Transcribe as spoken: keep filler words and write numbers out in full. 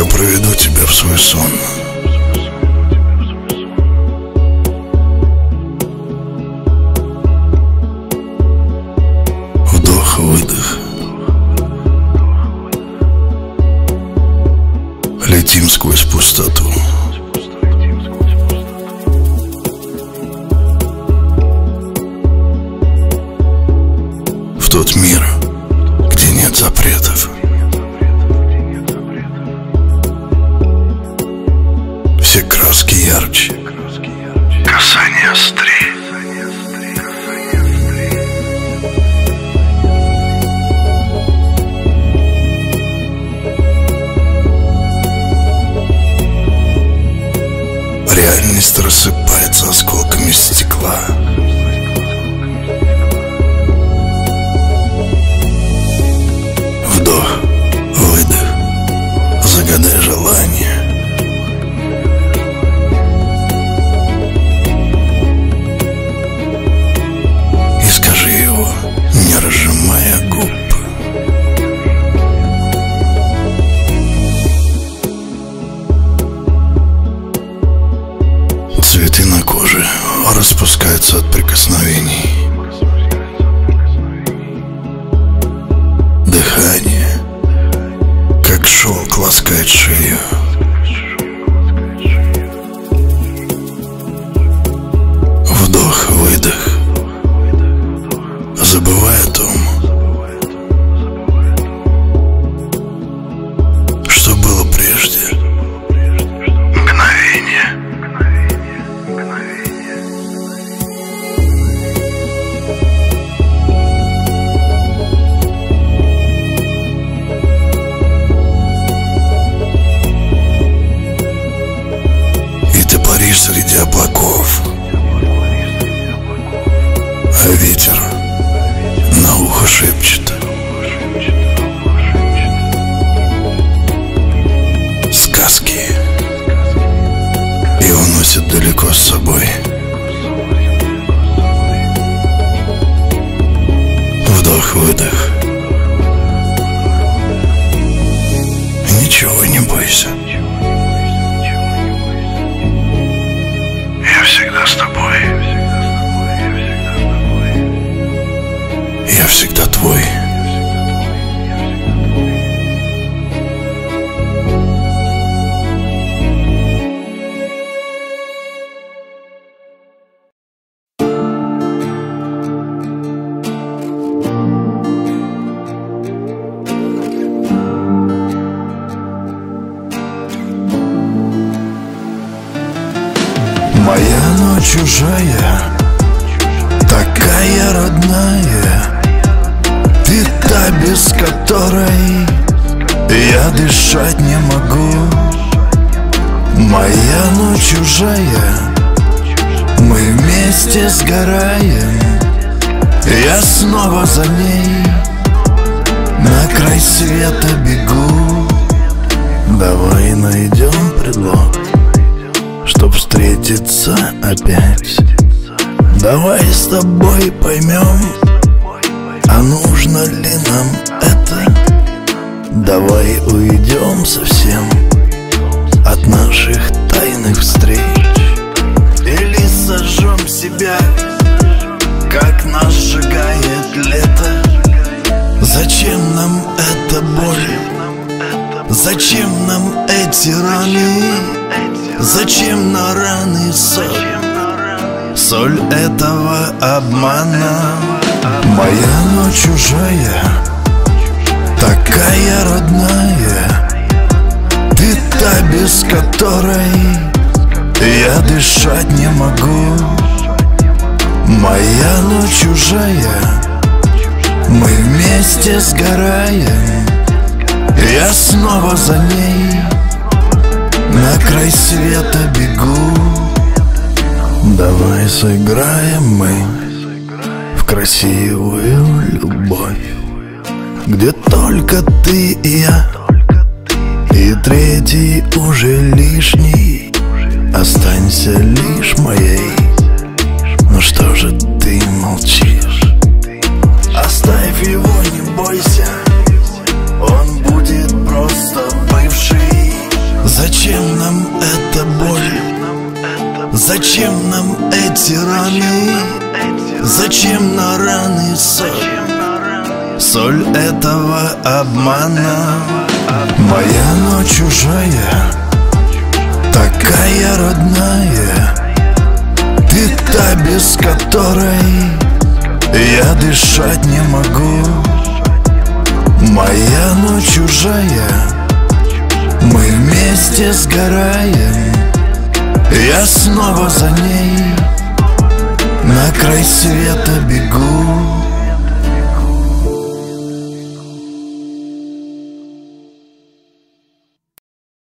Я проведу тебя в свой сон. Вдох-выдох. Летим сквозь пустоту. В тот мир, где нет запретов. Все краски ярче, касание острее. Реальность рассыпается осколками стекла. Вдох, выдох, загадай желание. И скажи его, не разжимая губ. Цветы на коже распускаются от прикосновений. Дыхание, как шелк, ласкает шею. Вдох, выдох, забывай о том, что было прежде. Мгновение. Среди облаков, а ветер на ухо шепчет. Сказки и уносит далеко с собой. Вдох-выдох. Ничего не бойся. Я всегда с тобой. Я всегда твой. Моя ночь чужая, такая родная. Ты та, без которой я дышать не могу. Моя ночь чужая, мы вместе сгораем. Я снова за ней на край света бегу. Давай найдем предлог, чтоб встретиться опять. Давай с тобой поймем, а нужно ли нам это. Давай уйдем совсем от наших тайных встреч. Или сожжем себя, как нас сжигает лето. Зачем нам эта боль? Зачем нам эти раны? Зачем на раны соль? Соль этого обмана. Моя ночь чужая, такая родная. Ты та, без которой я дышать не могу. Моя ночь чужая, мы вместе сгораем. Я снова за ней на край света бегу. Давай сыграем мы в красивую любовь, где только ты и я, и третий уже лишний. Останься лишь моей. Ну что же ты молчишь? Оставь его, не бойся. Он будет просто бывший. эти раны? Зачем на раны соль? Соль этого обмана. Моя ночь чужая, такая родная, ты та, без которой я дышать не могу. Моя ночь чужая, мы вместе сгораем. Я снова за ней на край света бегу.